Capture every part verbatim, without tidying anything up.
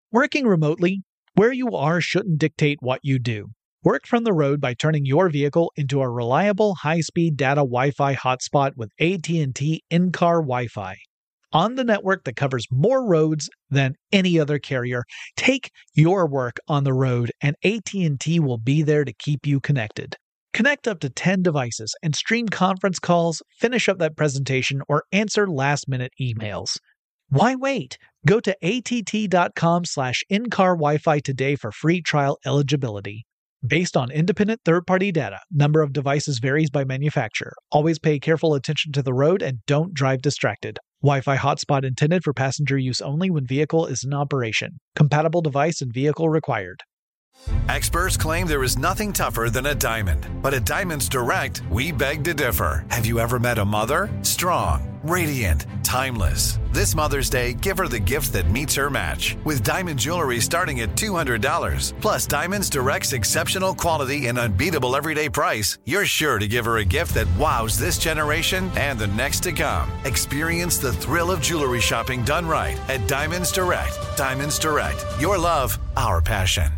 Working remotely, where you are shouldn't dictate what you do. Work from the road by turning your vehicle into a reliable high-speed data Wi-Fi hotspot with A T and T in-car Wi-Fi. On the network that covers more roads than any other carrier, take your work on the road and A T and T will be there to keep you connected. Connect up to ten devices and stream conference calls, finish up that presentation, or answer last-minute emails. Why wait? Go to att.com slash in-car Wi-Fi today for free trial eligibility. Based on independent third-party data, number of devices varies by manufacturer. Always pay careful attention to the road and don't drive distracted. Wi-Fi hotspot intended for passenger use only when vehicle is in operation. Compatible device and vehicle required. Experts claim there is nothing tougher than a diamond. But at Diamonds Direct, we beg to differ. Have you ever met a mother? Strong, radiant, timeless. This Mother's Day, give her the gift that meets her match. With diamond jewelry starting at two hundred dollars. Plus Diamonds Direct's exceptional quality and unbeatable everyday price, you're sure to give her a gift that wows this generation and the next to come. Experience the thrill of jewelry shopping done right at Diamonds Direct. Diamonds Direct. Your love, our passion.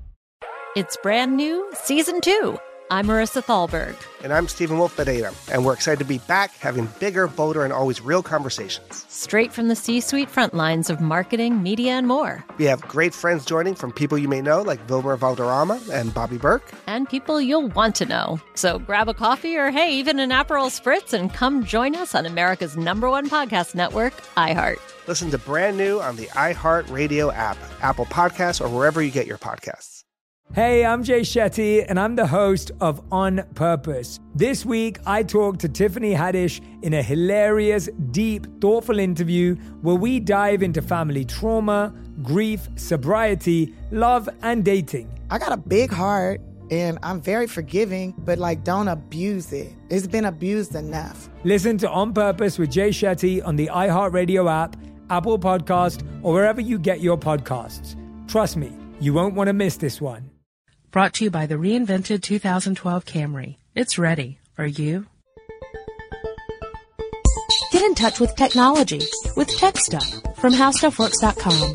It's brand new, Season two. I'm Marissa Thalberg. And I'm Stephen Wolf Pereira. And we're excited to be back having bigger, bolder, and always real conversations. Straight from the C-suite front lines of marketing, media, and more. We have great friends joining from people you may know, like Wilmer Valderrama and Bobby Burke. And people you'll want to know. So grab a coffee or, hey, even an Aperol Spritz and come join us on America's number one podcast network, iHeart. Listen to Brand New on the iHeartRadio app, Apple Podcasts, or wherever you get your podcasts. Hey, I'm Jay Shetty, and I'm the host of On Purpose. This week, I talked to Tiffany Haddish in a hilarious, deep, thoughtful interview where we dive into family trauma, grief, sobriety, love, and dating. I got a big heart, and I'm very forgiving, but, like, don't abuse it. It's been abused enough. Listen to On Purpose with Jay Shetty on the iHeartRadio app, Apple Podcast, or wherever you get your podcasts. Trust me, you won't want to miss this one. Brought to you by the reinvented two thousand twelve Camry. It's ready. Are you? Get in touch with technology with Tech Stuff from how stuff works dot com.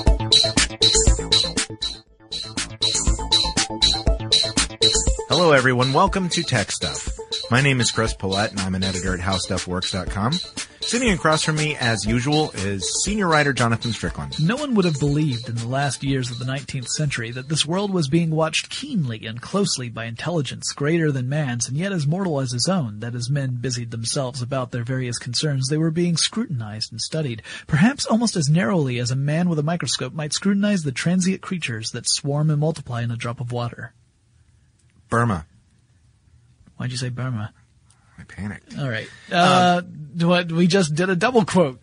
Hello, everyone. Welcome to Tech Stuff. My name is Chris Paulette, and I'm an editor at how stuff works dot com. Sitting across from me, as usual, is senior writer Jonathan Strickland. No one would have believed in the last years of the nineteenth century that this world was being watched keenly and closely by intelligence greater than man's and yet as mortal as his own, that as men busied themselves about their various concerns, they were being scrutinized and studied, perhaps almost as narrowly as a man with a microscope might scrutinize the transient creatures that swarm and multiply in a drop of water. Burma. Why'd you say Burma? I panicked. All right. Uh, um, what, we just did a double quote.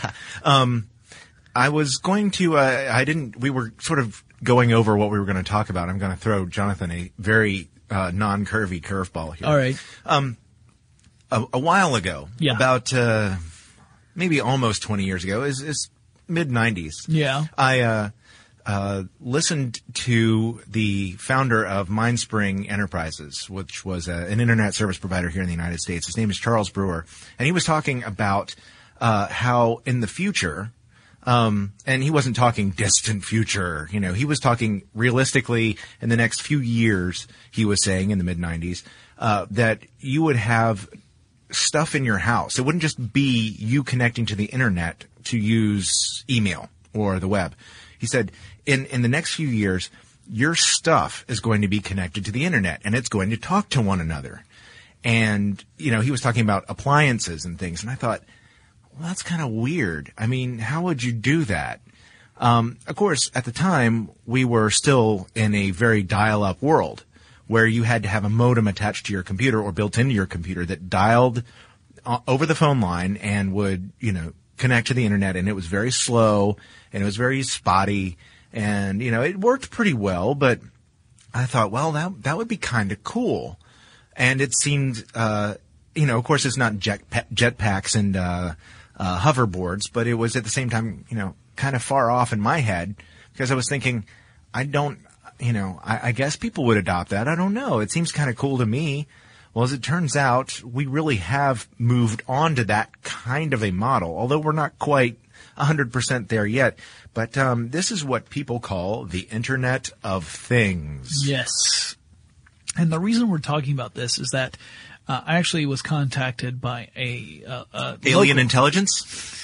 um, I was going to, uh, I didn't, we were sort of going over what we were going to talk about. I'm going to throw Jonathan a very, uh, non-curvy curveball here. All right. Um, a, a while ago, yeah. about, uh, maybe almost twenty years ago, is, is mid nineties. Yeah. I, uh, Uh, listened to the founder of Mindspring Enterprises, which was a, an internet service provider here in the United States. His name is Charles Brewer, and he was talking about uh, how in the future, um, and he wasn't talking distant future, you know, he was talking realistically in the next few years, he was saying in the mid nineties, uh, that you would have stuff in your house. It wouldn't just be you connecting to the internet to use email or the web. He said, in, in the next few years, your stuff is going to be connected to the internet and it's going to talk to one another. And, you know, he was talking about appliances and things. And I thought, well, that's kind of weird. I mean, how would you do that? Um, of course, at the time, we were still in a very dial-up world where you had to have a modem attached to your computer or built into your computer that dialed uh, over the phone line and would, you know, connect to the internet. And it was very slow and it was very spotty. And, you know, it worked pretty well, but I thought, well, that that would be kind of cool. And it seemed, uh, you know, of course, it's not jet jetpacks and uh, uh, hoverboards, but it was at the same time, you know, kind of far off in my head because I was thinking, I don't, you know, I, I guess people would adopt that. I don't know. It seems kind of cool to me. Well, as it turns out, we really have moved on to that kind of a model, although we're not quite one hundred percent there yet. But um, this is what people call the Internet of Things. Yes. And the reason we're talking about this is that uh, I actually was contacted by a... Uh, uh, Alien local- intelligence?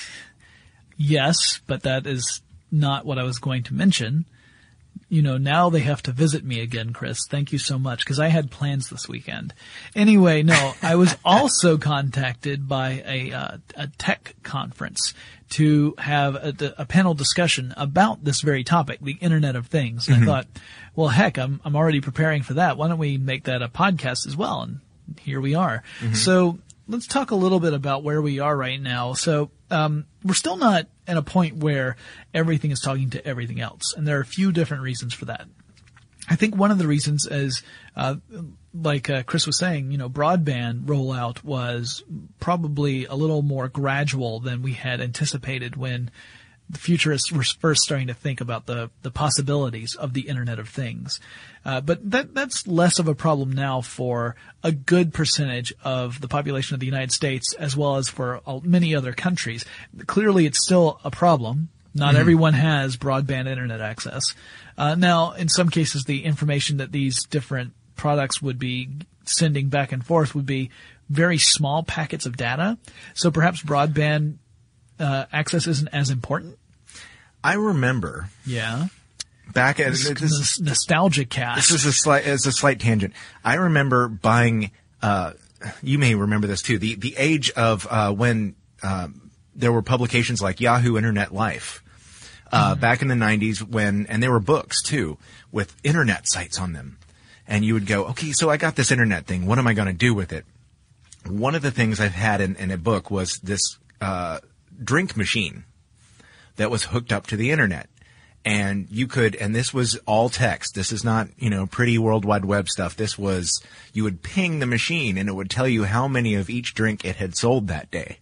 Yes, but that is not what I was going to mention. You know, now they have to visit me again, Chris. Thank you so much, because I had plans this weekend. Anyway, no, I was also contacted by a, uh, a tech conference to have a, a panel discussion about this very topic, the Internet of Things. And mm-hmm. I thought, well, heck, I'm, I'm already preparing for that. Why don't we make that a podcast as well? And here we are. Mm-hmm. So let's talk a little bit about where we are right now. So, um, we're still not at a point where everything is talking to everything else. And there are a few different reasons for that. I think one of the reasons is, uh, like uh, Chris was saying, you know, broadband rollout was probably a little more gradual than we had anticipated when the futurists were first starting to think about the, the possibilities of the Internet of Things. Uh, but that, that's less of a problem now for a good percentage of the population of the United States, as well as for uh, many other countries. Clearly, it's still a problem. Not mm-hmm. everyone has broadband internet access. Uh, now, in some cases, the information that these different products would be sending back and forth would be very small packets of data. So perhaps broadband uh, access isn't as important. I remember. Yeah. Back at this, this nostalgia cast. This is a slight, it's a slight tangent. I remember buying. Uh, you may remember this too. The the age of uh, when uh, there were publications like Yahoo Internet Life. Uh, mm-hmm. Back in the nineties when, and there were books too with internet sites on them. And you would go, okay, so I got this internet thing. What am I going to do with it? One of the things I've had in, in a book was this, uh, drink machine that was hooked up to the internet. And you could, and this was all text. This is not, you know, pretty World Wide Web stuff. This was, you would ping the machine and it would tell you how many of each drink it had sold that day.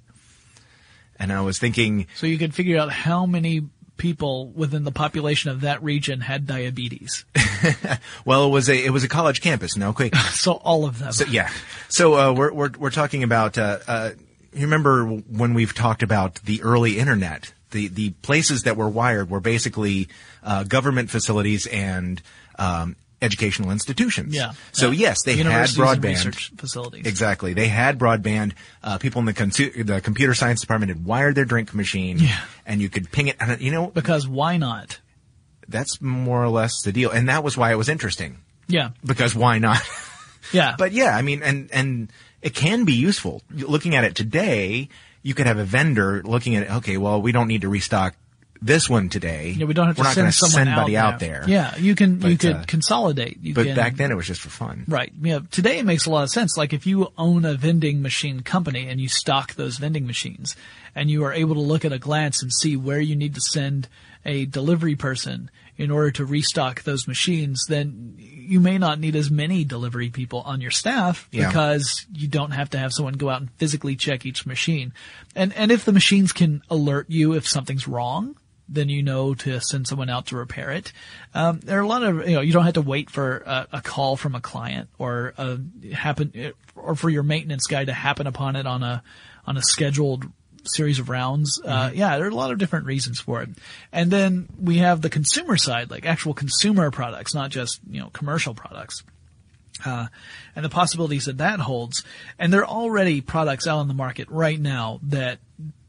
And I was thinking. So you could figure out how many people within the population of that region had diabetes. Well, it was a it was a college campus. No, okay. So all of them. So yeah. So uh, we're we're we're talking about. Uh, uh, you remember when we've talked about the early internet? The the places that were wired were basically uh, government facilities and um, educational institutions. Yeah. So yeah. yes, they had broadband. And research facilities. Exactly. They had broadband. Uh, people in the con- the computer science department had wired their drink machine. Yeah. And you could ping it. And, you know, because why not? That's more or less the deal. And that was why it was interesting. Yeah. Because why not? Yeah. But yeah, I mean, and, and it can be useful. Looking at it today, you could have a vendor looking at it, okay, well, we don't need to restock this one today. Yeah, we don't have to We're not send gonna someone send out somebody there. out there. Yeah, you can, but, you could uh, consolidate. You but can, back then it was just for fun. Right. Yeah. Today it makes a lot of sense. Like if you own a vending machine company and you stock those vending machines and you are able to look at a glance and see where you need to send a delivery person in order to restock those machines, then you may not need as many delivery people on your staff yeah. because you don't have to have someone go out and physically check each machine. And, and if the machines can alert you if something's wrong, then you know to send someone out to repair it. Um, there are a lot of, you know, you don't have to wait for a, a call from a client or a happen, or for your maintenance guy to happen upon it on a, on a scheduled series of rounds. Uh, mm-hmm. yeah, there are a lot of different reasons for it. And then we have the consumer side, like actual consumer products, not just, you know, commercial products. Uh, and the possibilities that that holds. And there are already products out on the market right now that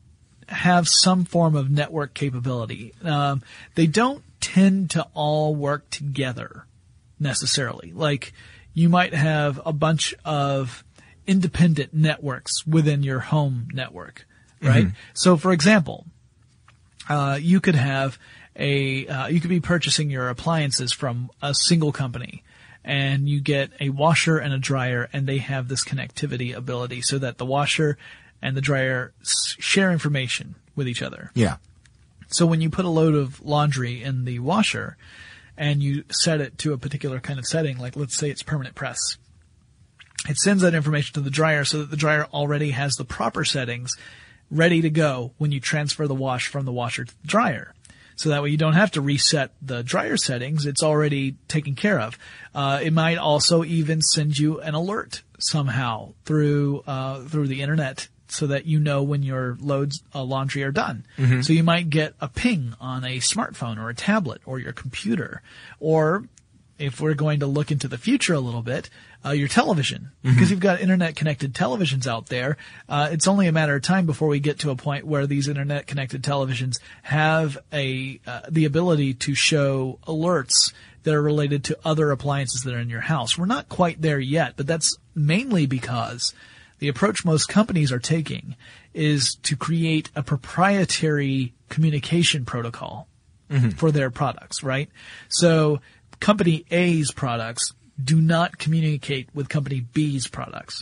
have some form of network capability. Um, they don't tend to all work together necessarily. Like you might have a bunch of independent networks within your home network, right? Mm-hmm. So for example, uh, you could have a, uh, you could be purchasing your appliances from a single company and you get a washer and a dryer and they have this connectivity ability so that the washer and the dryer share information with each other. Yeah. So when you put a load of laundry in the washer and you set it to a particular kind of setting, like let's say it's permanent press, it sends that information to the dryer so that the dryer already has the proper settings ready to go when you transfer the wash from the washer to the dryer. So that way you don't have to reset the dryer settings. It's already taken care of. Uh, it might also even send you an alert somehow through, uh, through the internet so that you know when your loads of laundry are done. Mhm. So you might get a ping on a smartphone or a tablet or your computer, or if we're going to look into the future a little bit, uh, your television, because you've got internet connected televisions out there. Uh, it's only a matter of time before we get to a point where these internet connected televisions have a, uh, the ability to show alerts that are related to other appliances that are in your house. We're not quite there yet, but that's mainly because the approach most companies are taking is to create a proprietary communication protocol Mhm. for their products, right? So company A's products do not communicate with company B's products.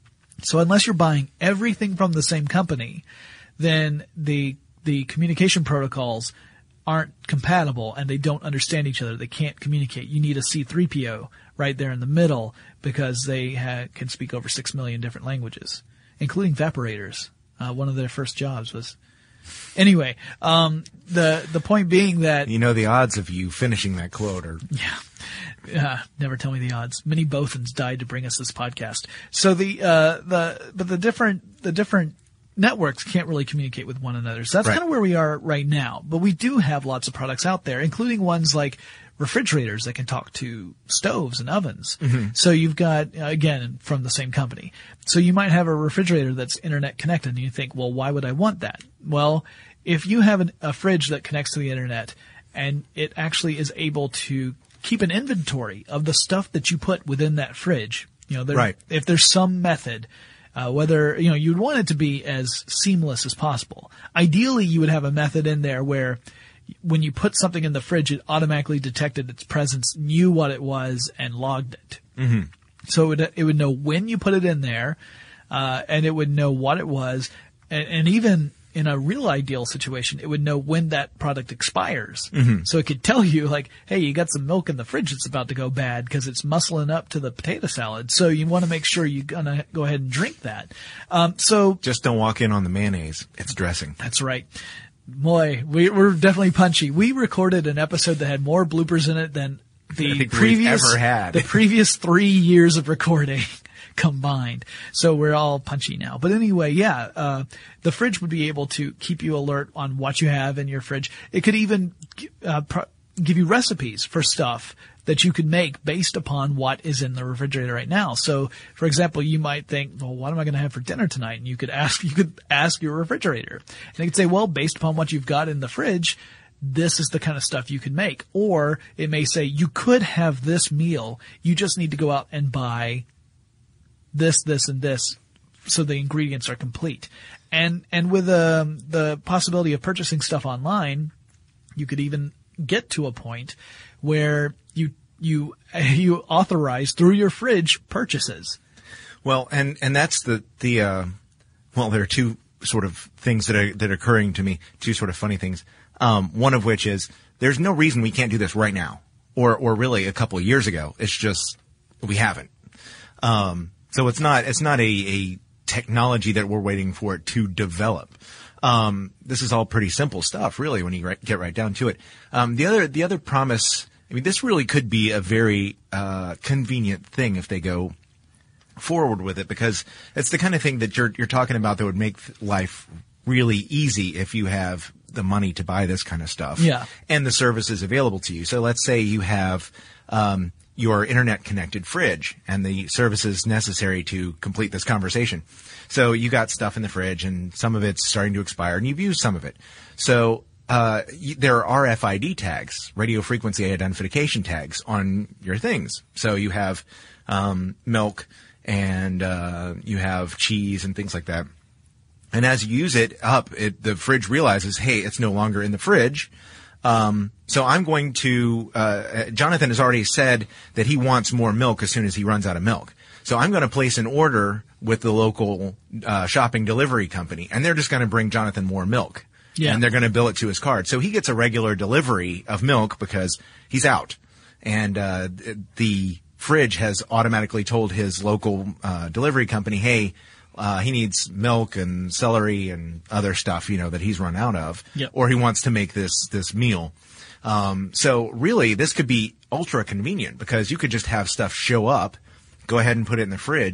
So unless you're buying everything from the same company, then the the communication protocols aren't compatible and they don't understand each other. They can't communicate. You need a C three P O right there in the middle because they ha- can speak over six million different languages, including Vaporators. Uh, one of their first jobs was. Anyway, um, the the point being that You know, the odds of you finishing that quote are. yeah, uh, never tell me the odds. Many Bothans died to bring us this podcast. So the uh, the but the different the different networks can't really communicate with one another. So that's Right. kind of where we are right now. But we do have lots of products out there, including ones like refrigerators that can talk to stoves and ovens. Mhm. So you've got, uh, again, from the same company. So you might have a refrigerator that's internet connected and you think, well, why would I want that? Well, if you have an, a fridge that connects to the internet and it actually is able to keep an inventory of the stuff that you put within that fridge, you know, there, Right. if there's some method, uh, whether, you know, you'd want it to be as seamless as possible. Ideally, you would have a method in there where when you put something in the fridge, it automatically detected its presence, knew what it was, and logged it. Mm-hmm. So it would, it would know when you put it in there, uh, and it would know what it was, and, and even in a real ideal situation, it would know when that product expires. Mhm. So it could tell you, like, hey, you got some milk in the fridge that's about to go bad because it's muscling up to the potato salad. So you want to make sure you're going to go ahead and drink that. Um, so Just don't walk in on the mayonnaise. It's dressing. that's right. Boy, we, we're definitely punchy. We recorded an episode that had more bloopers in it than I the think we've previous ever had. the previous three years of recording combined. So we're all punchy now. But anyway, yeah, uh, the fridge would be able to keep you alert on what you have in your fridge. It could even uh, pro- give you recipes for stuff that you could make based upon what is in the refrigerator right now. So, for example, you might think, well, what am I going to have for dinner tonight? And you could ask, you could ask your refrigerator. And it could say, well, based upon what you've got in the fridge, this is the kind of stuff you can make. Or it may say, you could have this meal. You just need to go out and buy this, this, and this so the ingredients are complete. And, and with um, the possibility of purchasing stuff online, you could even get to a point where you you you authorize through your fridge purchases. Well, and, and that's the, the, uh, well, there are two sort of things that are, that are occurring to me, two sort of funny things. Um, one of which is there's no reason we can't do this right now or, or really a couple of years ago. It's just we haven't. Um, so it's not, it's not a, a technology that we're waiting for it to develop. Um, this is all pretty simple stuff, really, when you right, get right down to it. Um, the other, the other promise, I mean, this really could be a very, uh, convenient thing if they go forward with it, because it's the kind of thing that you're, you're talking about that would make life really easy if you have the money to buy this kind of stuff. Yeah. And the services available to you. So let's say you have, um, your internet connected fridge and the services necessary to complete this conversation. So you got stuff in the fridge and some of it's starting to expire and you've used some of it. So, uh, y- there are R F I D tags, radio frequency identification tags on your things. So you have, um, milk and, uh, you have cheese and things like that. And as you use it up, it, the fridge realizes, hey, it's no longer in the fridge. Um, so I'm going to, uh, Jonathan has already said that he wants more milk as soon as he runs out of milk. So I'm going to place an order with the local, uh, shopping delivery company and they're just going to bring Jonathan more milk. Yeah. And they're going to bill it to his card. So he gets a regular delivery of milk because he's out. And, uh, the fridge has automatically told his local, uh, delivery company, hey, Uh, he needs milk and celery and other stuff, you know, that he's run out of, Yep. or he wants to make this, this meal. Um, so really this could be ultra convenient because you could just have stuff show up, go ahead and put it in the fridge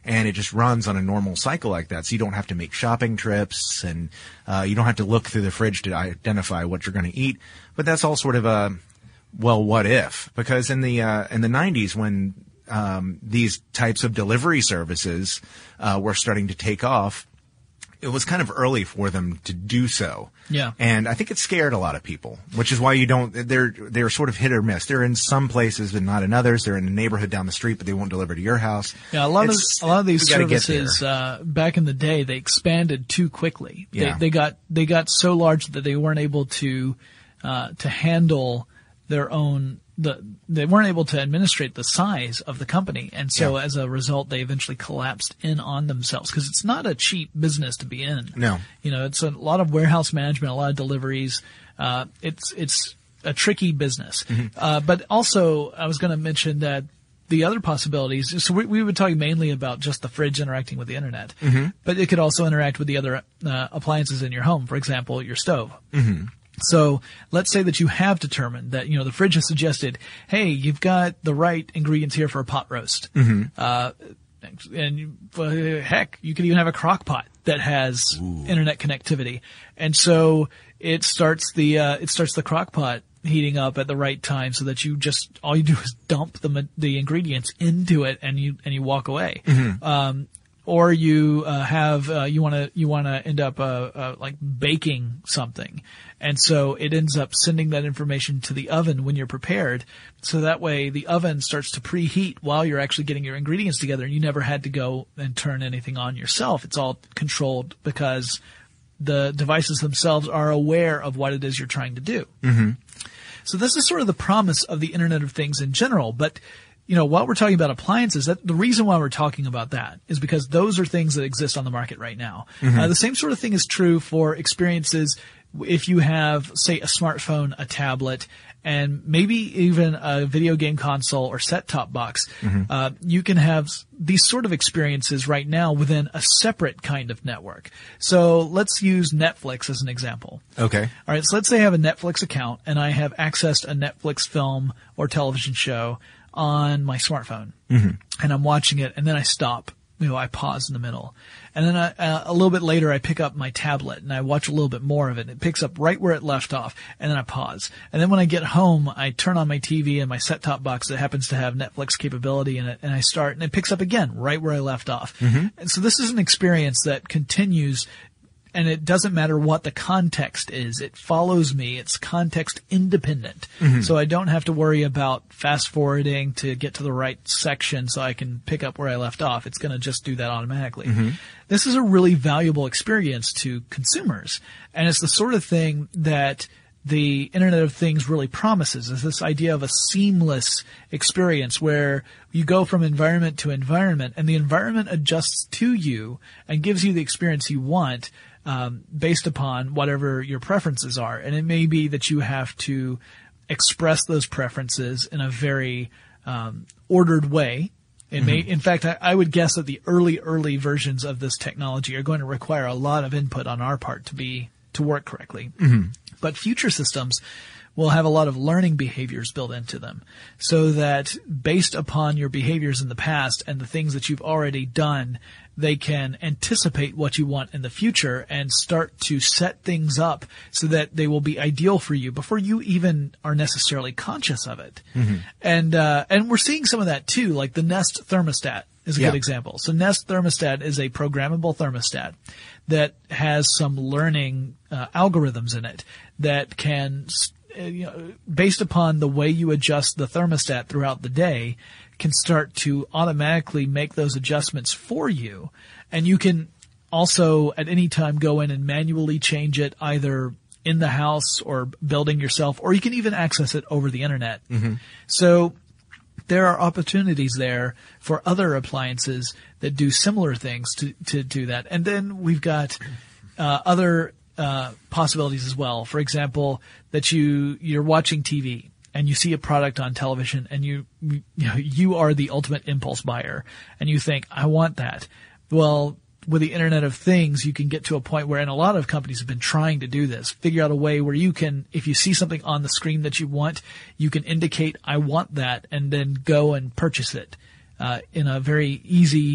and it just runs on a normal cycle like that. So you don't have to make shopping trips, and uh, you don't have to look through the fridge to identify what you're going to eat. But that's all sort of a, well, what if? Because in the uh, in the nineties, when um, these types of delivery services uh, were starting to take off, it was kind of early for them to do so. Yeah. And I think it scared a lot of people, which is why you don't, they're, they're sort of hit or miss. They're in some places but not in others. They're in a neighborhood down the street, but they won't deliver to your house. Yeah, a lot it's, of, a lot of these services, uh, uh, back in the day, they expanded too quickly. They, Yeah. they got, they got so large that they weren't able to, uh, to handle their own, the, they weren't able to administrate the size of the company. And so Yeah. as a result, they eventually collapsed in on themselves, because it's not a cheap business to be in. No. You know, it's a lot of warehouse management, a lot of deliveries. Uh, it's, it's a tricky business. Mm-hmm. Uh, but also I was going to mention that the other possibilities, so we, we were talking mainly about just the fridge interacting with the internet, Mm-hmm. but it could also interact with the other uh, appliances in your home. For example, your stove. Mm-hmm. So let's say that you have determined that, you know, the fridge has suggested, hey, you've got the right ingredients here for a pot roast. Mm-hmm. Uh, and you, uh, heck, you could even have a crock pot that has Ooh. internet connectivity. And so it starts the, uh, it starts the crock pot heating up at the right time, so that you just, all you do is dump the, the ingredients into it and you, and you walk away. Mm-hmm. Um, or you uh, have uh, you want to you want to end up uh, uh, like baking something, and so it ends up sending that information to the oven when you're prepared, so that way the oven starts to preheat while you're actually getting your ingredients together, and you never had to go and turn anything on yourself. It's all controlled because the devices themselves are aware of what it is you're trying to do. Mm-hmm. So this is sort of the promise of the Internet of Things in general, but you know, while we're talking about appliances, that the reason why we're talking about that is because those are things that exist on the market right now. Mm-hmm. Uh, the same sort of thing is true for experiences if you have, say, a smartphone, a tablet, and maybe even a video game console or set-top box. Mm-hmm. Uh, you can have these sort of experiences right now within a separate kind of network. So let's use Netflix as an example. Okay. All right, so let's say I have a Netflix account and I have accessed a Netflix film or television show on my smartphone, Mm-hmm. and I'm watching it, and then I stop. You know, I pause in the middle, and then I, uh, a little bit later, I pick up my tablet and I watch a little bit more of it. It picks up right where it left off, and then I pause. And then when I get home, I turn on my T V and my set-top box that happens to have Netflix capability in it, and I start, and it picks up again right where I left off. Mm-hmm. And so this is an experience that continues. And it doesn't matter what the context is. It follows me. It's context independent. Mm-hmm. So I don't have to worry about fast forwarding to get to the right section so I can pick up where I left off. It's going to just do that automatically. Mm-hmm. This is a really valuable experience to consumers. And it's the sort of thing that the Internet of Things really promises, is this idea of a seamless experience where you go from environment to environment and the environment adjusts to you and gives you the experience you want. Um, based upon whatever your preferences are. And it may be that you have to express those preferences in a very um, ordered way. It Mm-hmm. may, in fact, I, I would guess that the early, early versions of this technology are going to require a lot of input on our part to be to work correctly. Mm-hmm. But future systems will have a lot of learning behaviors built into them, so that based upon your behaviors in the past and the things that you've already done, they can anticipate what you want in the future and start to set things up so that they will be ideal for you before you even are necessarily conscious of it. Mm-hmm. And, uh, and we're seeing some of that too, like the Nest thermostat is a Yeah. good example. So Nest thermostat is a programmable thermostat that has some learning uh, algorithms in it that can, uh, you know, based upon the way you adjust the thermostat throughout the day, can start to automatically make those adjustments for you. And you can also at any time go in and manually change it either in the house or building yourself, or you can even access it over the internet. Mm-hmm. So there are opportunities there for other appliances that do similar things to, to do that. And then we've got uh, other uh, possibilities as well. For example, that you, you're watching T V and you see a product on television and you, you know, you are the ultimate impulse buyer and you think, I want that. Well, with the Internet of Things, you can get to a point where, and a lot of companies have been trying to do this, figure out a way where you can, if you see something on the screen that you want, you can indicate, I want that, and then go and purchase it, uh, in a very easy,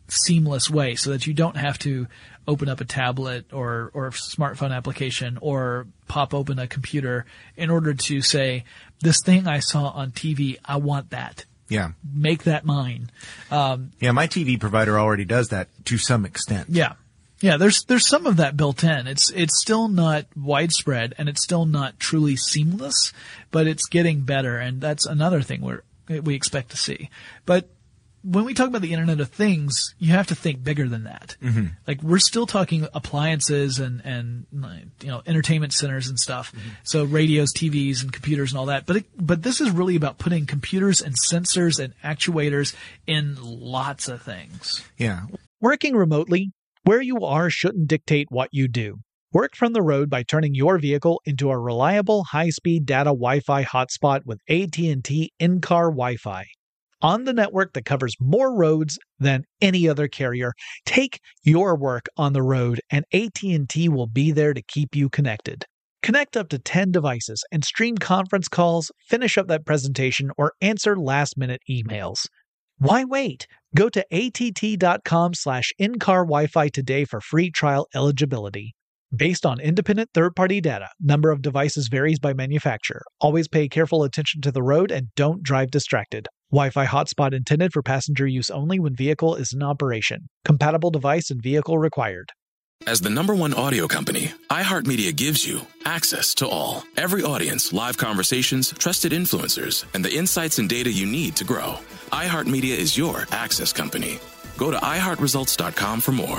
seamless way so that you don't have to open up a tablet or, or smartphone application or pop open a computer in order to say, this thing I saw on T V, I want that. Yeah. Make that mine. Um, yeah, my T V provider already does that to some extent. Yeah. Yeah, there's there's some of that built in. It's it's still not widespread and it's still not truly seamless, but it's getting better, and that's another thing we're we expect to see. But when we talk about the Internet of Things, you have to think bigger than that. Mm-hmm. Like, we're still talking appliances and and you know entertainment centers and stuff. Mm-hmm. So radios, T Vs, and computers and all that. But it, but this is really about putting computers and sensors and actuators in lots of things. Yeah. Working remotely, where you are shouldn't dictate what you do. Work from the road by turning your vehicle into a reliable high-speed data Wi-Fi hotspot with A T and T in-car Wi-Fi. On the network that covers more roads than any other carrier, take your work on the road and A T and T will be there to keep you connected. Connect up to ten devices and stream conference calls, finish up that presentation, or answer last-minute emails. Why wait? Go to att.com slash in-car Wi-Fi today for free trial eligibility. Based on independent third-party data, number of devices varies by manufacturer. Always pay careful attention to the road and don't drive distracted. Wi-Fi hotspot intended for passenger use only when vehicle is in operation. Compatible device and vehicle required. As the number one audio company, iHeartMedia gives you access to all. Every audience, live conversations, trusted influencers, and the insights and data you need to grow. iHeartMedia is your access company. Go to i heart results dot com for more.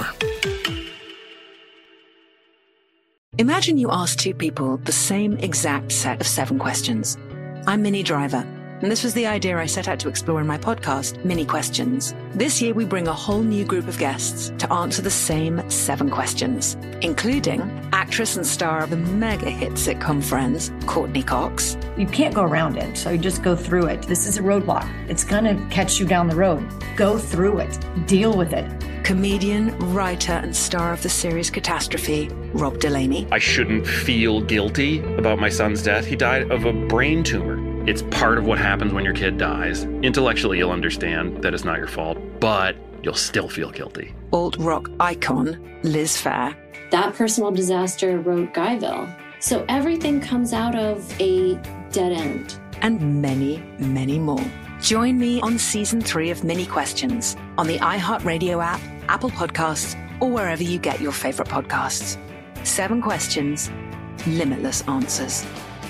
Imagine you ask two people the same exact set of seven questions. I'm Minnie Driver, and this was the idea I set out to explore in my podcast, Mini Questions. This year, we bring a whole new group of guests to answer the same seven questions, including actress and star of the mega hit sitcom Friends, Courtney Cox. You can't go around it, so you just go through it. This is a roadblock. It's going to catch you down the road. Go through it. Deal with it. Comedian, writer, and star of the series Catastrophe, Rob Delaney. I shouldn't feel guilty about my son's death. He died of a brain tumor. It's part of what happens when your kid dies. Intellectually, you'll understand that it's not your fault, but you'll still feel guilty. Alt-rock icon, Liz Phair. That personal disaster wrote Guyville. So everything comes out of a dead end. And many, many more. Join me on season three of Mini Questions on the iHeartRadio app, Apple Podcasts, or wherever you get your favorite podcasts. Seven questions, limitless answers.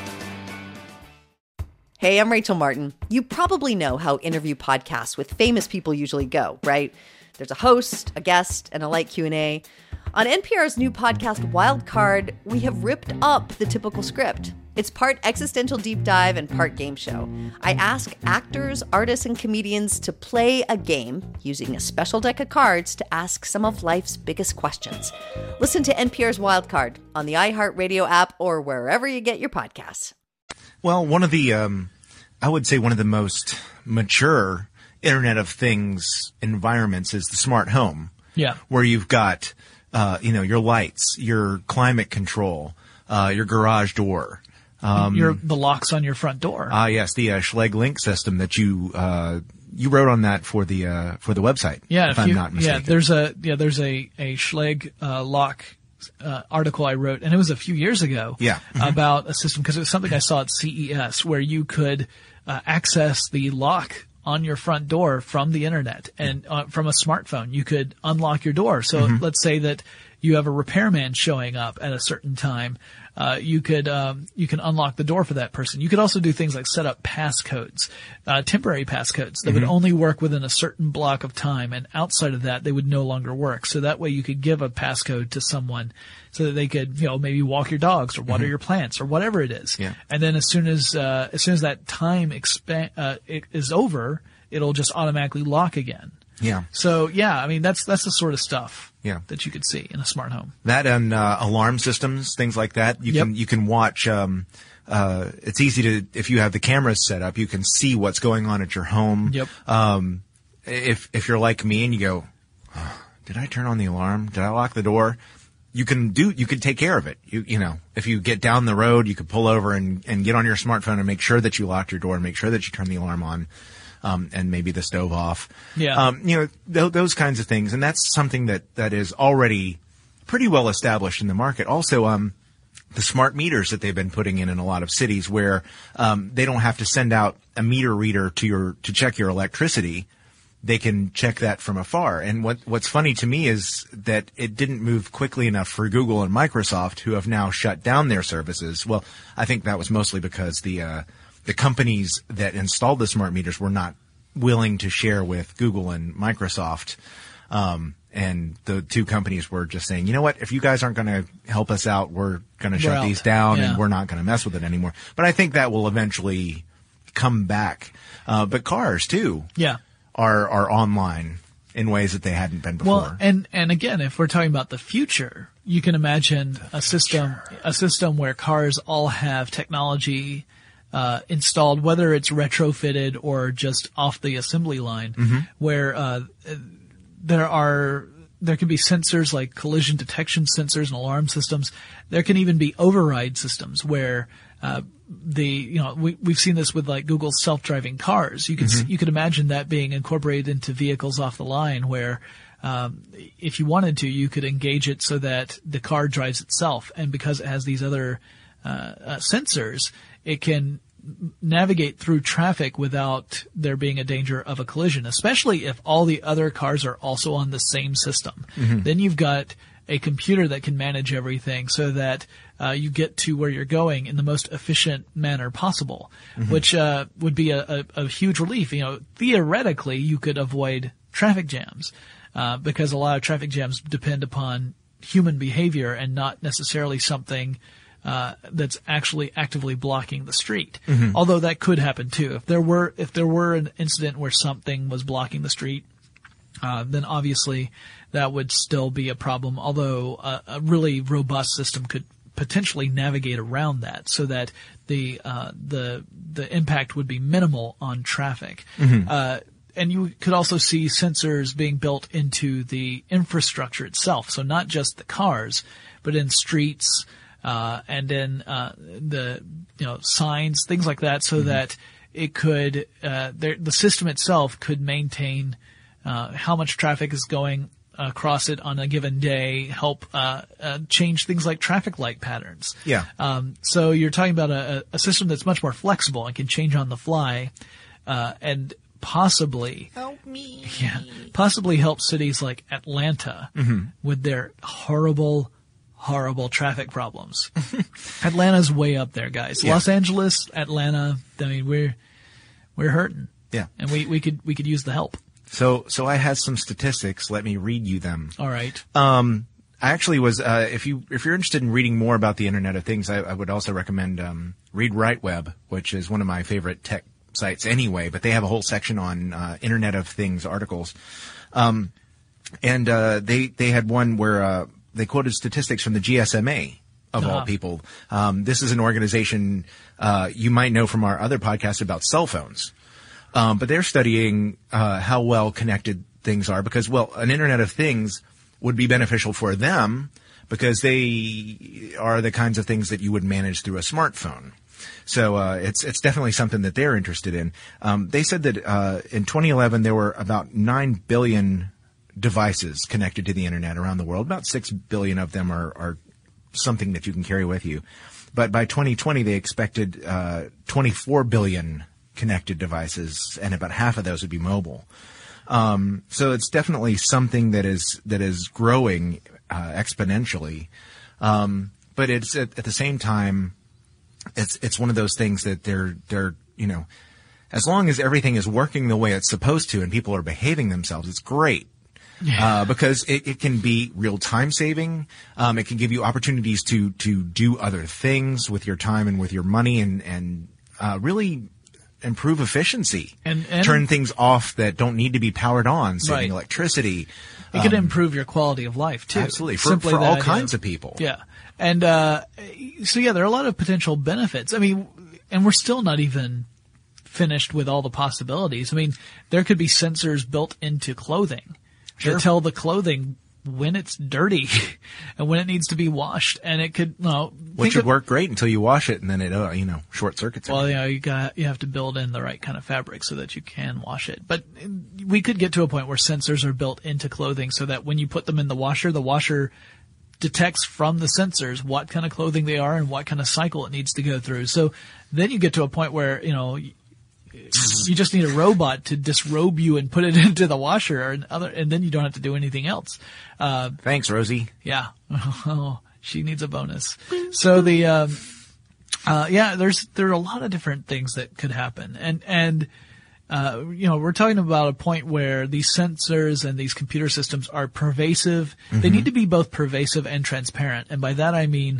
Hey, I'm Rachel Martin. You probably know how interview podcasts with famous people usually go, right? There's a host, a guest, and a light Q and A. On N P R's new podcast, Wildcard, we have ripped up the typical script. It's part existential deep dive and part game show. I ask actors, artists, and comedians to play a game using a special deck of cards to ask some of life's biggest questions. Listen to N P R's Wildcard on the iHeartRadio app or wherever you get your podcasts. Well, one of the, um, I would say one of the most mature Internet of Things environments is the smart home. Yeah. Where you've got, uh, you know, your lights, your climate control, uh, your garage door. Um, your, the locks on your front door. Ah, yes, the uh, Schlage Link system that you, uh, you wrote on that for the, uh, for the website. Yeah. If I'm you, not mistaken. Yeah, there's a, yeah, there's a, a Schlage, uh, lock, uh, article I wrote, and it was a few years ago. Yeah. Mm-hmm. About a system, because it was something I saw at C E S where you could, uh, access the lock on your front door from the internet and uh, from a smartphone. You could unlock your door. So mm-hmm. let's say that you have a repairman showing up at a certain time. Uh, you could, um, you can unlock the door for that person. You could also do things like set up passcodes, uh, temporary passcodes that mm-hmm. would only work within a certain block of time. And outside of that, they would no longer work. So that way you could give a passcode to someone so that they could, you know, maybe walk your dogs or water mm-hmm. your plants or whatever it is. Yeah. And then as soon as, uh, as soon as that time expa- uh, it is over, it'll just automatically lock again. Yeah. So yeah, I mean, that's, that's the sort of stuff. Yeah. That you could see in a smart home. That and uh, alarm systems, things like that. You yep. can you can watch. Um, uh, it's easy to if you have the cameras set up, you can see what's going on at your home. Yep. Um, if if you're like me and you go, oh, did I turn on the alarm? Did I lock the door? You can do. You can take care of it. You you know, if you get down the road, you could pull over and and get on your smartphone and make sure that you locked your door and make sure that you turn the alarm on. um, and maybe the stove off. Yeah. Um, you know, th- those kinds of things. And that's something that, that is already pretty well established in the market. Also, um, the smart meters that they've been putting in in a lot of cities where, um, they don't have to send out a meter reader to your, to check your electricity. They can check that from afar. And what, what's funny to me is that it didn't move quickly enough for Google and Microsoft, who have now shut down their services. Well, I think that was mostly because the, uh, the companies that installed the smart meters were not willing to share with Google and Microsoft. Um, and the two companies were just saying, you know what, if you guys aren't going to help us out, we're going to shut out. these down Yeah. and we're not going to mess with it anymore. But I think that will eventually come back. Uh, but cars too. Yeah. Are, are online in ways that they hadn't been before. Well, and, and again, if we're talking about the future, you can imagine a system, a system where cars all have technology, uh, installed, whether it's retrofitted or just off the assembly line, Mm-hmm. where, uh, there are, there can be sensors like collision detection sensors and alarm systems. There can even be override systems where, uh, the, you know, we, we've seen this with like Google's self-driving cars. You could, Mhm. you could imagine that being incorporated into vehicles off the line where, um, if you wanted to, you could engage it so that the car drives itself. And because it has these other, uh, uh sensors, it can navigate through traffic without there being a danger of a collision, especially if all the other cars are also on the same system. Mhm. Then you've got a computer that can manage everything so that uh, you get to where you're going in the most efficient manner possible, Mhm. which uh, would be a, a, a huge relief. You know, theoretically, you could avoid traffic jams uh, because a lot of traffic jams depend upon human behavior and not necessarily something uh, that's actually actively blocking the street. Mhm. Although that could happen too. If there were if there were an incident where something was blocking the street, uh, then obviously that would still be a problem. Although a, a really robust system could potentially navigate around that, so that the uh, the the impact would be minimal on traffic. Mhm. Uh, and you could also see sensors being built into the infrastructure itself. So not just the cars, but in streets, uh, and in, uh, the, you know, signs, things like that, so Mm-hmm. that it could, uh, there, the system itself could maintain, uh, how much traffic is going across it on a given day, help, uh, uh, change things like traffic light patterns. Yeah. Um, so you're talking about a, a system that's much more flexible and can change on the fly, uh, and possibly help me. Yeah, possibly help cities like Atlanta Mhm. with their horrible, horrible traffic problems. Atlanta's way up there, guys. Yeah. Los Angeles, Atlanta. I mean, we're we're hurting. Yeah. And we, we could we could use the help. So, so I had some statistics. Let me read you them. All right. Um, I actually was, uh, if you, if you're interested in reading more about the Internet of Things, I, I would also recommend, um, Read Right Web, which is one of my favorite tech sites anyway, but they have a whole section on, uh, Internet of Things articles. Um, and, uh, they, they had one where, uh, they quoted statistics from the G S M A. Of all Uh-huh. people. Um, this is an organization, uh, you might know from our other podcast about cell phones. Um, but they're studying, uh, how well connected things are because, well, an Internet of Things would be beneficial for them because they are the kinds of things that you would manage through a smartphone. So, uh, it's, it's definitely something that they're interested in. Um, they said that, uh, in twenty eleven there were about nine billion devices connected to the Internet around the world. About six billion of them are, are something that you can carry with you. But by twenty twenty, they expected uh, twenty-four billion connected devices, and about half of those would be mobile. Um, so it's definitely something that is that is growing uh, exponentially. Um, but it's at, at the same time, it's it's one of those things that they're they're you know, as long as everything is working the way it's supposed to and people are behaving themselves, it's great. Yeah. Uh, because it, it can be real time saving. Um, it can give you opportunities to, to do other things with your time and with your money and, and, uh, really improve efficiency. And, and turn things off that don't need to be powered on, saving Right. electricity. It could Um, improve your quality of life too. Absolutely. For, Simply for the all idea kinds of people. Yeah. And, uh, so yeah, there are a lot of potential benefits. I mean, and we're still not even finished with all the possibilities. I mean, there could be sensors built into clothing Sure. that tell the clothing when it's dirty and when it needs to be washed. And it could, no, which would of, work great until you wash it and then it, uh, you know, short circuits. Well, you know, you got, you have to build in the right kind of fabric so that you can wash it. But we could get to a point where sensors are built into clothing so that when you put them in the washer, the washer detects from the sensors what kind of clothing they are and what kind of cycle it needs to go through. So then you get to a point where, you know, you just need a robot to disrobe you and put it into the washer, and other, and then you don't have to do anything else. Uh, Thanks, Rosie. Yeah. Oh, she needs a bonus. So the, um, uh, yeah, there's, there are a lot of different things that could happen. And, and, uh, you know, we're talking about a point where these sensors and these computer systems are pervasive. Mm-hmm. They need to be both pervasive and transparent. And by that I mean,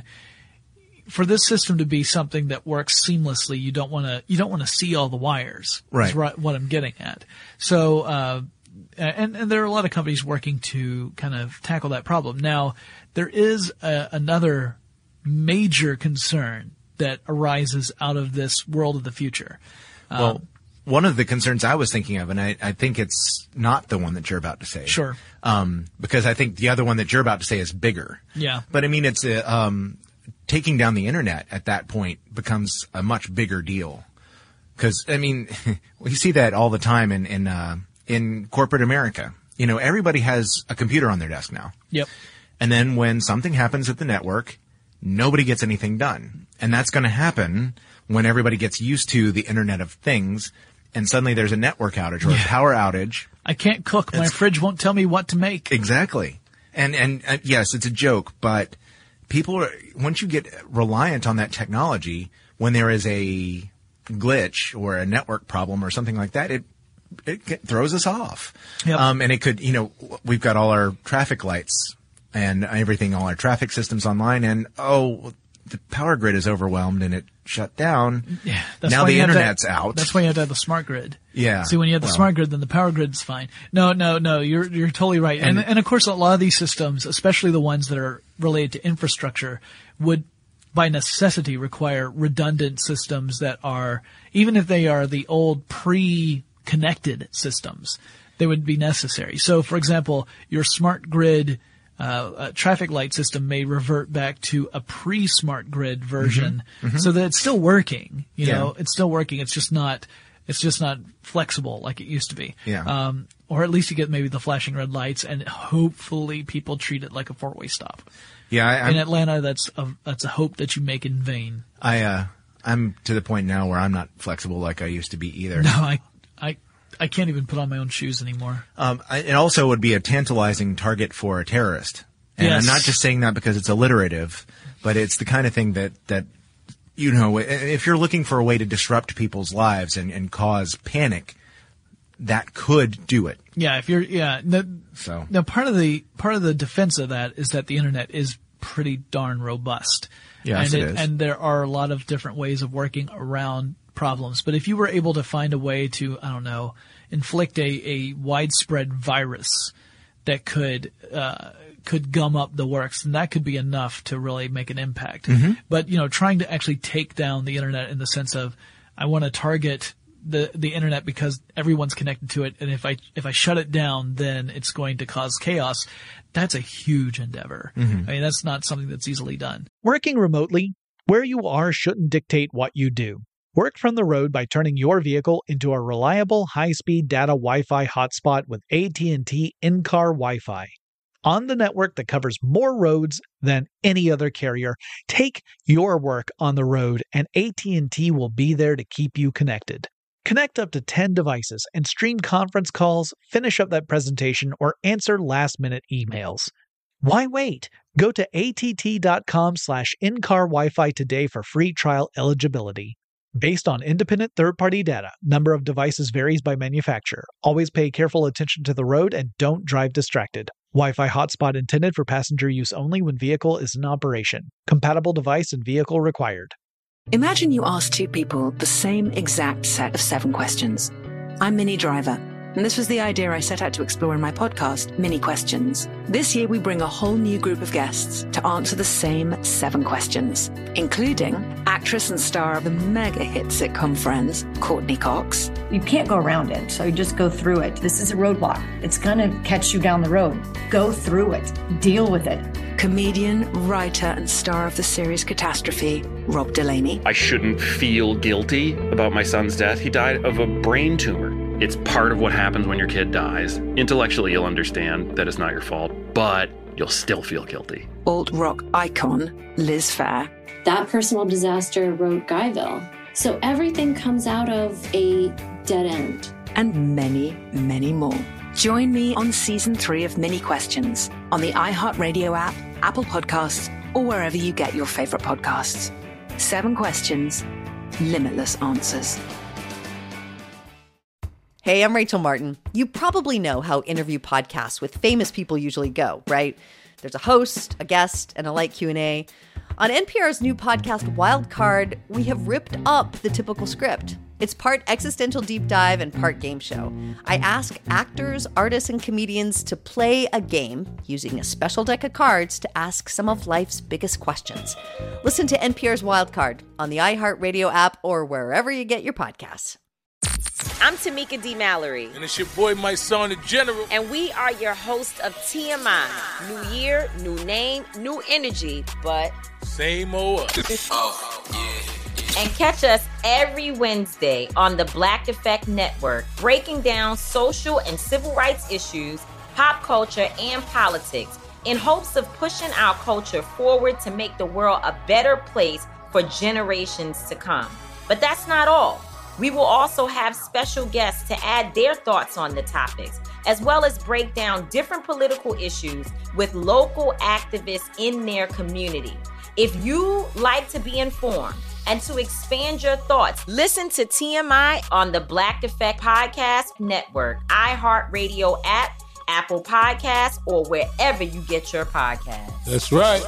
for this system to be something that works seamlessly, you don't want to, you don't want to see all the wires. Right. Is what I'm getting at. So, uh, and, and there are a lot of companies working to kind of tackle that problem. Now, there is a, another major concern that arises out of this world of the future. Well, Um, one of the concerns I was thinking of, and I, I think it's not the one that you're about to say. Sure. Um, because I think the other one that you're about to say is bigger. Yeah. But I mean, it's a, um, taking down the internet at that point becomes a much bigger deal. Cause, I mean, we see that all the time in, in, uh, in corporate America. You know, everybody has a computer on their desk now. Yep. And then when something happens at the network, nobody gets anything done. And that's going to happen when everybody gets used to the Internet of Things and suddenly there's a network outage or a power outage. I can't cook. My fridge won't tell me what to make. Exactly. And, and, uh, yes, it's a joke, but people are, once you get reliant on that technology, when there is a glitch or a network problem or something like that, it, it throws us off. Yep. Um, and it could, you know, we've got all our traffic lights and everything, all our traffic systems online, and oh, the power grid is overwhelmed and it shut down. Yeah, that's now why the you have internet's to, out. That's why you have to have the smart grid. Yeah. See, when you have the well. smart grid, then the power grid's fine. No, no, no, you're you're totally right. And, and and of course, a lot of these systems, especially the ones that are related to infrastructure, would by necessity require redundant systems that are, even if they are the old pre-connected systems, they would be necessary. So, for example, your smart grid Uh, a traffic light system may revert back to a pre-smart grid version, mm-hmm. Mm-hmm. so that it's still working. You Yeah. know, it's still working. It's just not, it's just not flexible like it used to be. Yeah. Um, or at least you get maybe the flashing red lights, and hopefully people treat it like a four-way stop. Yeah. I, I'm, In Atlanta, that's a that's a hope that you make in vain. I, uh, I'm to the point now where I'm not flexible like I used to be either. No, I, I, I can't even put on my own shoes anymore. Um, I, it also would be a tantalizing target for a terrorist. And Yes. I'm not just saying that because it's alliterative, but it's the kind of thing that, that, you know, if you're looking for a way to disrupt people's lives and, and cause panic, that could do it. Yeah, if you're, yeah. No, So. Now, part of the, part of the defense of that is that the internet is pretty darn robust. Yes, and it is. And there are a lot of different ways of working around problems. But if you were able to find a way to, I don't know, inflict a, a widespread virus that could, uh, could gum up the works, then that could be enough to really make an impact. Mm-hmm. But, you know, trying to actually take down the internet in the sense of, I want to target the, the internet because everyone's connected to it. And if I, if I shut it down, then it's going to cause chaos. That's a huge endeavor. Mm-hmm. I mean, that's not something that's easily done. Working remotely, where you are shouldn't dictate what you do. Work from the road by turning your vehicle into a reliable high-speed data Wi-Fi hotspot with A T and T in-car Wi-Fi. On the network that covers more roads than any other carrier, take your work on the road and A T and T will be there to keep you connected. Connect up to ten devices and stream conference calls, finish up that presentation, or answer last-minute emails. Why wait? Go to att.com slash in-car Wi-Fi today for free trial eligibility. Based on independent third-party data, number of devices varies by manufacturer. Always pay careful attention to the road and don't drive distracted. Wi-Fi hotspot intended for passenger use only when vehicle is in operation. Compatible device and vehicle required. Imagine you ask two people the same exact set of seven questions. I'm Minnie Driver, and this was the idea I set out to explore in my podcast, Mini Questions. This year, we bring a whole new group of guests to answer the same seven questions, including actress and star of the mega hit sitcom Friends, Courtney Cox, You can't go around it, so you just go through it. This is a roadblock. It's going to catch you down the road. Go through it. Deal with it. Comedian, writer, and star of the series Catastrophe, Rob Delaney. I shouldn't feel guilty about my son's death. He died of a brain tumor. It's part of what happens when your kid dies. Intellectually, you'll understand that it's not your fault, but you'll still feel guilty. Alt-rock icon, Liz Phair. That personal disaster wrote Guyville. So everything comes out of a dead end. And many, many more. Join me on season three of Mini Questions on the iHeartRadio app, Apple Podcasts, or wherever you get your favorite podcasts. Seven questions, limitless answers. Hey, I'm Rachel Martin. You probably know how interview podcasts with famous people usually go, right? There's a host, a guest, and a light Q and A. On N P R's new podcast, Wildcard, we have ripped up the typical script. It's part existential deep dive and part game show. I ask actors, artists, and comedians to play a game using a special deck of cards to ask some of life's biggest questions. Listen to N P R's Wildcard on the iHeartRadio app or wherever you get your podcasts. I'm Tamika D. Mallory. And it's your boy, my son, the General. And we are your hosts of T M I. New year, new name, new energy, but same old us. Oh, yeah. And catch us every Wednesday on the Black Effect Network, breaking down social and civil rights issues, pop culture, and politics in hopes of pushing our culture forward to make the world a better place for generations to come. But that's not all. We will also have special guests to add their thoughts on the topics, as well as break down different political issues with local activists in their community. If you like to be informed and to expand your thoughts, listen to T M I on the Black Effect Podcast Network, iHeartRadio app, Apple Podcasts, or wherever you get your podcasts. That's right.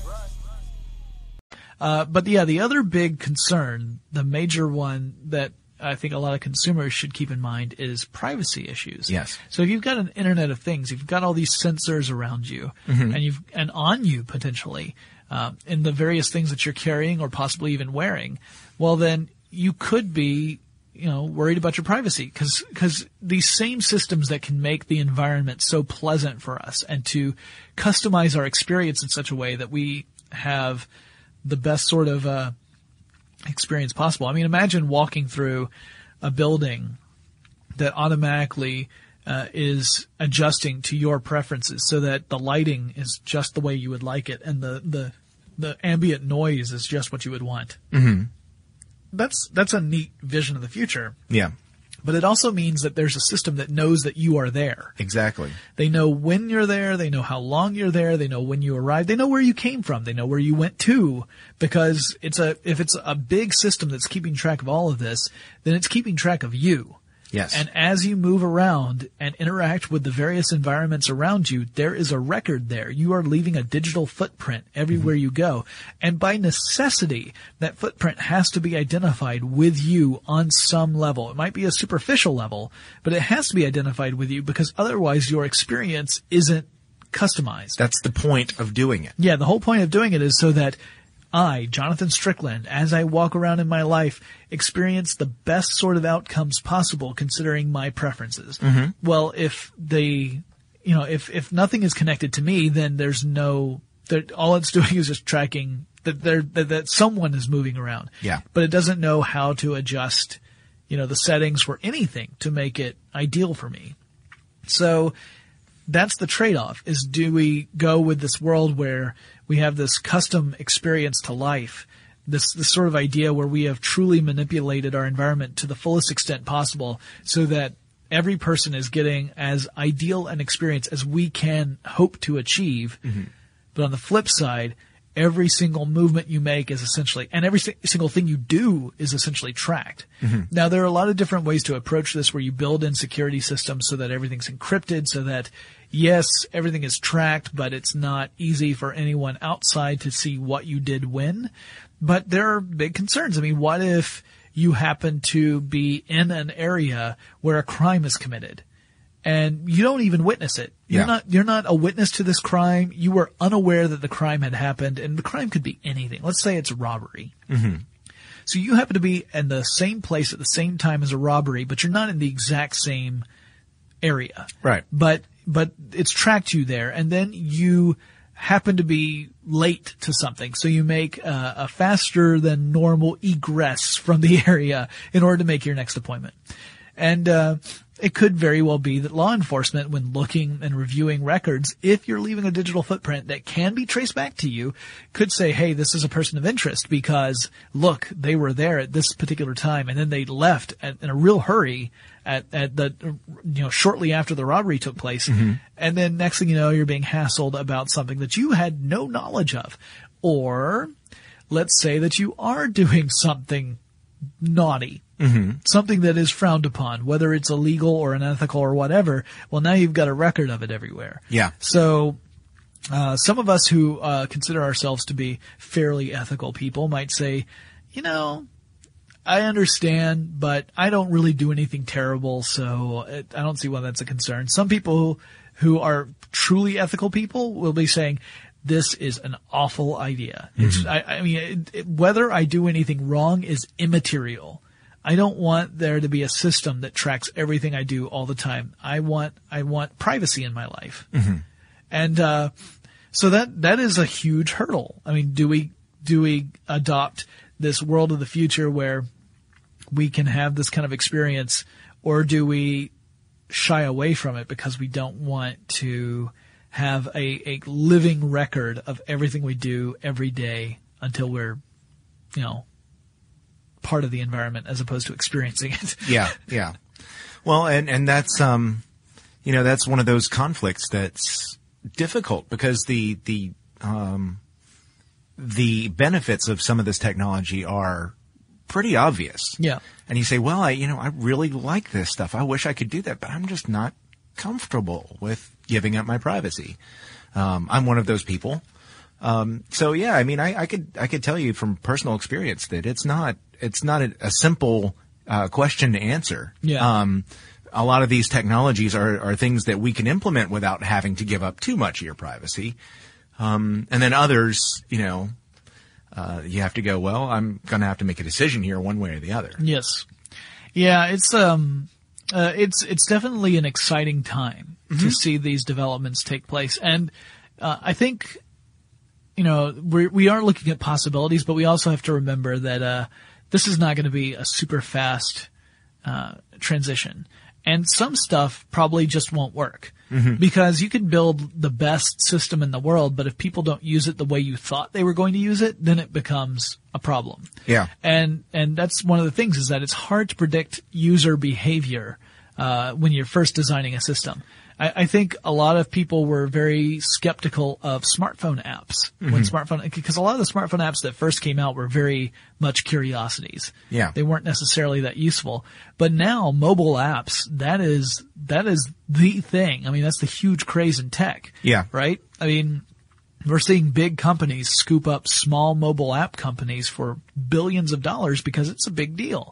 Uh, but yeah, the other big concern, the major one that I think a lot of consumers should keep in mind is privacy issues. Yes. So if you've got an Internet of Things, you've got all these sensors around you, Mhm. and you've and on you potentially, um, in the various things that you're carrying or possibly even wearing, well then you could be, you know, worried about your privacy because because these same systems that can make the environment so pleasant for us and to customize our experience in such a way that we have the best sort of uh, experience possible. I mean, imagine walking through a building that automatically uh, is adjusting to your preferences so that the lighting is just the way you would like it and the, the, the ambient noise is just what you would want. Mm-hmm. That's, that's a neat vision of the future. Yeah. But it also means that there's a system that knows that you are there. Exactly. They know when you're there. They know how long you're there. They know when you arrived. They know where you came from. They know where you went to, because it's a, if it's a big system that's keeping track of all of this, then it's keeping track of you. Yes. And as you move around and interact with the various environments around you, there is a record there. You are leaving a digital footprint everywhere mm-hmm. you go. And by necessity, that footprint has to be identified with you on some level. It might be a superficial level, but it has to be identified with you because otherwise your experience isn't customized. That's the point of doing it. Yeah, the whole point of doing it is so that I, Jonathan Strickland, as I walk around in my life, experience the best sort of outcomes possible considering my preferences. Mm-hmm. Well, if they, you know, if, if nothing is connected to me, then there's no, all it's doing is just tracking that there, that, that someone is moving around. Yeah. But it doesn't know how to adjust, you know, the settings for anything to make it ideal for me. So that's the trade-off, is do we go with this world where we have this custom experience to life, this, this sort of idea where we have truly manipulated our environment to the fullest extent possible so that every person is getting as ideal an experience as we can hope to achieve. Mm-hmm. But on the flip side, every single movement you make is essentially, and every si- single thing you do is essentially tracked. Mm-hmm. Now, there are a lot of different ways to approach this where you build in security systems so that everything's encrypted, so that, yes, everything is tracked, but it's not easy for anyone outside to see what you did when. But there are big concerns. I mean, what if you happen to be in an area where a crime is committed and you don't even witness it? You're Yeah. not, you're not a witness to this crime. You were unaware that the crime had happened, and the crime could be anything. Let's say it's robbery. Mm-hmm. So you happen to be in the same place at the same time as a robbery, but you're not in the exact same area. Right. But, but it's tracked you there, and then you happen to be late to something. So you make uh, a faster than normal egress from the area in order to make your next appointment. And, uh, it could very well be that law enforcement, when looking and reviewing records, if you're leaving a digital footprint that can be traced back to you, could say, hey, this is a person of interest because, look, they were there at this particular time and then they left at, in a real hurry at, at the, you know, shortly after the robbery took place. Mm-hmm. And then next thing you know, you're being hassled about something that you had no knowledge of. Or let's say that you are doing something naughty. Mm-hmm. Something that is frowned upon, whether it's illegal or unethical or whatever. Well, now you've got a record of it everywhere. Yeah. So, uh, some of us who, uh, consider ourselves to be fairly ethical people might say, you know, I understand, but I don't really do anything terrible, so it, I don't see why that's a concern. Some people who, who are truly ethical people will be saying, this is an awful idea. Mm-hmm. It's, I, I mean, it, it, whether I do anything wrong is immaterial. I don't want there to be a system that tracks everything I do all the time. I want, I want privacy in my life. Mm-hmm. And, uh, so that, that is a huge hurdle. I mean, do we, do we adopt this world of the future where we can have this kind of experience, or do we shy away from it because we don't want to have a, a living record of everything we do every day until we're, you know, part of the environment as opposed to experiencing it. Yeah, yeah. Well, and, and that's, um, you know, that's one of those conflicts that's difficult because the, the, um, the benefits of some of this technology are pretty obvious. Yeah. And you say, well, I, you know, I really like this stuff. I wish I could do that, but I'm just not comfortable with giving up my privacy. Um, I'm one of those people. Um, so yeah, I mean, I, I could, I could tell you from personal experience that it's not, it's not a, a simple, uh, question to answer. Yeah. Um, a lot of these technologies are, are things that we can implement without having to give up too much of your privacy. Um, and then others, you know, uh, you have to go, well, I'm going to have to make a decision here one way or the other. Yes. Yeah. It's, um, uh, it's, it's definitely an exciting time mm-hmm. to see these developments take place. And, uh, I think, you know, we we are looking at possibilities, but we also have to remember that uh this is not going to be a super fast uh transition. And some stuff probably just won't work. Mm-hmm. Because you can build the best system in the world, but if people don't use it the way you thought they were going to use it, then it becomes a problem. Yeah. And and that's one of the things, is that it's hard to predict user behavior uh when you're first designing a system. I, I think a lot of people were very skeptical of smartphone apps mm-hmm. when smartphone, because a lot of the smartphone apps that first came out were very much curiosities. Yeah. They weren't necessarily that useful. But now mobile apps, that is, that is the thing. I mean, that's the huge craze in tech. Yeah. Right? I mean, we're seeing big companies scoop up small mobile app companies for billions of dollars because it's a big deal.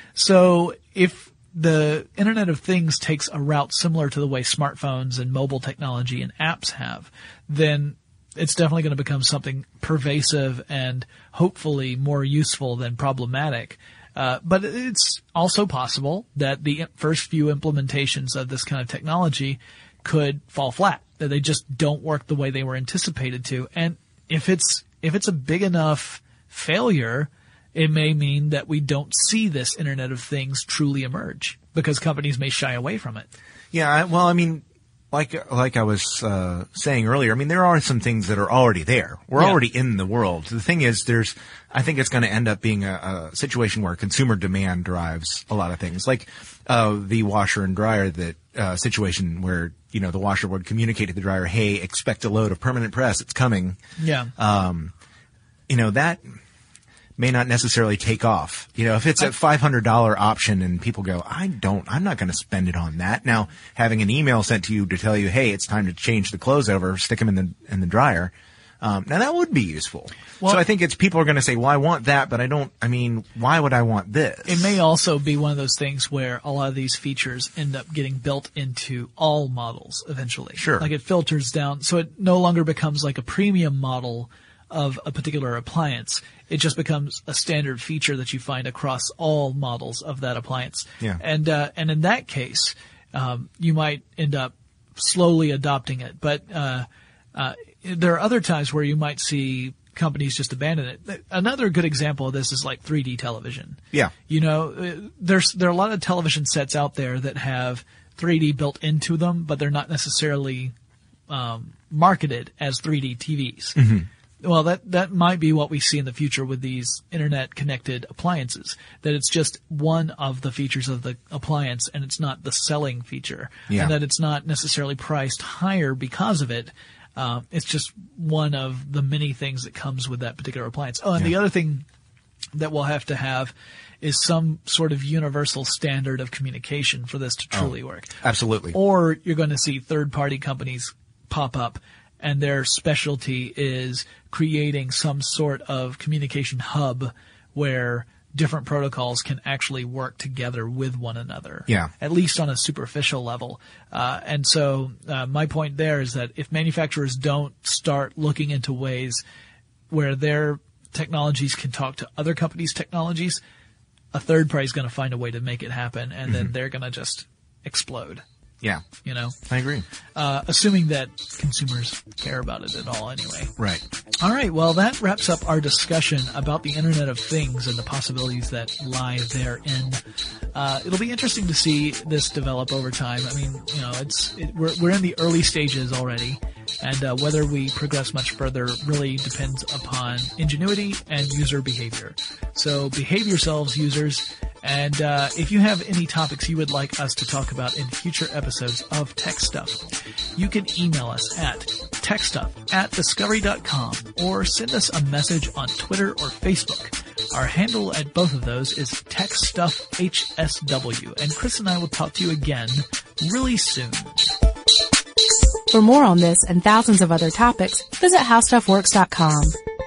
So if the Internet of Things takes a route similar to the way smartphones and mobile technology and apps have, then it's definitely going to become something pervasive and hopefully more useful than problematic. Uh, but it's also possible that the first few implementations of this kind of technology could fall flat, that they just don't work the way they were anticipated to. And if it's, if it's a big enough failure, it may mean that we don't see this Internet of Things truly emerge because companies may shy away from it. Yeah, I, well, I mean, like like I was uh, saying earlier, I mean, there are some things that are already there. We're yeah. already in the world. The thing is, there's, I think it's going to end up being a, a situation where consumer demand drives a lot of things, like uh, the washer and dryer that uh, situation where, you know, the washer would communicate to the dryer, hey, expect a load of permanent press, it's coming. Yeah. Um, you know, that may not necessarily take off. You know, if it's a five hundred dollars option and people go, I don't, I'm not going to spend it on that. Now, having an email sent to you to tell you, hey, it's time to change the clothes over, stick them in the, in the dryer. Um, now that would be useful. Well, so I think it's, people are going to say, well, I want that, but I don't, I mean, why would I want this? It may also be one of those things where a lot of these features end up getting built into all models eventually. Sure. Like it filters down, so it no longer becomes like a premium model of a particular appliance. it just becomes a standard feature that you find across all models of that appliance. Yeah. And, uh, and in that case, um, you might end up slowly adopting it. But, uh, uh, there are other times where you might see companies just abandon it. Another good example of this is like three D television. Yeah. You know, there's, there are a lot of television sets out there that have three D built into them, but they're not necessarily, um, marketed as three D T Vs. Mm-hmm. Well, that, that might be what we see in the future with these internet connected appliances, that it's just one of the features of the appliance and it's not the selling feature. Yeah. And that it's not necessarily priced higher because of it. Uh, it's just one of the many things that comes with that particular appliance. Oh, and Yeah. the other thing that we'll have to have is some sort of universal standard of communication for this to truly Oh, work. absolutely. Or you're going to see third party companies pop up and their specialty is creating some sort of communication hub where different protocols can actually work together with one another. Yeah. At least on a superficial level. Uh, and so, uh, my point there is that if manufacturers don't start looking into ways where their technologies can talk to other companies' technologies, a third party is going to find a way to make it happen, and then Mhm. they're going to just explode. Yeah. You know? I agree. Uh, assuming that consumers care about it at all anyway. Right. All right. Well, that wraps up our discussion about the Internet of Things and the possibilities that lie therein. Uh, it'll be interesting to see this develop over time. I mean, you know, it's, it, we're, we're in the early stages already. And uh, whether we progress much further really depends upon ingenuity and user behavior. So behave yourselves, users. And uh, if you have any topics you would like us to talk about in future episodes of Tech Stuff, you can email us at techstuff at discovery dot com or send us a message on Twitter or Facebook. Our handle at both of those is TechStuffHSW. And Chris and I will talk to you again really soon. For more on this and thousands of other topics, visit how stuff works dot com.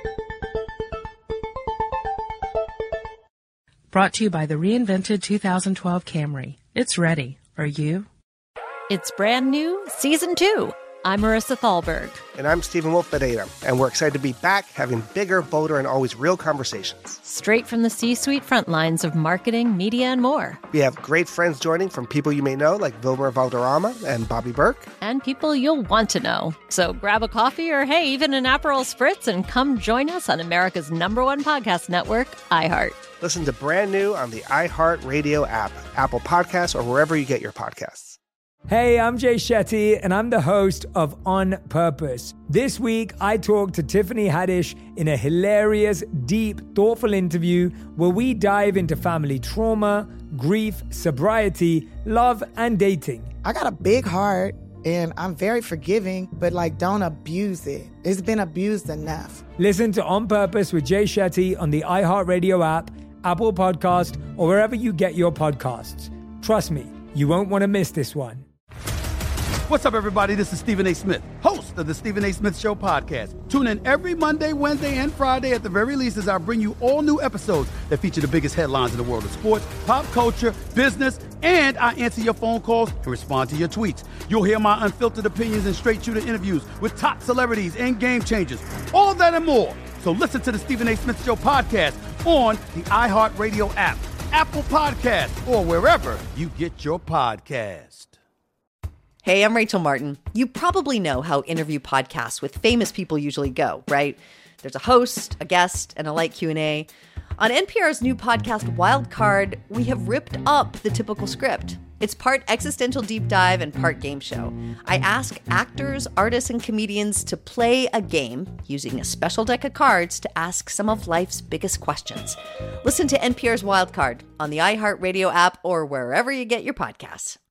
Brought to you by the reinvented two thousand twelve Camry. It's ready. Are you? It's brand new, season two. I'm Marissa Thalberg. And I'm Stephen Wolf Bedeta, and we're excited to be back having bigger, bolder, and always real conversations. Straight from the C-suite front lines of marketing, media, and more. We have great friends joining from people you may know, like Vilmer Valderrama and Bobby Burke. And people you'll want to know. So grab a coffee or, hey, even an Aperol Spritz and come join us on America's number one podcast network, iHeart. Listen to Brand New on the iHeart Radio app, Apple Podcasts, or wherever you get your podcasts. Hey, I'm Jay Shetty, and I'm the host of On Purpose. This week, I talked to Tiffany Haddish in a hilarious, deep, thoughtful interview where we dive into family trauma, grief, sobriety, love, and dating. I got a big heart, and I'm very forgiving, but like, don't abuse it. It's been abused enough. Listen to On Purpose with Jay Shetty on the iHeartRadio app, Apple Podcast, or wherever you get your podcasts. Trust me, you won't want to miss this one. What's up, everybody? This is Stephen A. Smith, host of the Stephen A. Smith Show podcast. Tune in every Monday, Wednesday, and Friday at the very least as I bring you all new episodes that feature the biggest headlines in the world of sports, pop culture, business, and I answer your phone calls and respond to your tweets. You'll hear my unfiltered opinions and straight-shooter interviews with top celebrities and game changers. All that and more. So listen to the Stephen A. Smith Show podcast on the iHeartRadio app, Apple Podcasts, or wherever you get your podcast. Hey, I'm Rachel Martin. You probably know how interview podcasts with famous people usually go, right? There's a host, a guest, and a light Q and A. On N P R's new podcast, Wild Card, we have ripped up the typical script. It's part existential deep dive and part game show. I ask actors, artists, and comedians to play a game using a special deck of cards to ask some of life's biggest questions. Listen to N P R's Wild Card on the iHeartRadio app or wherever you get your podcasts.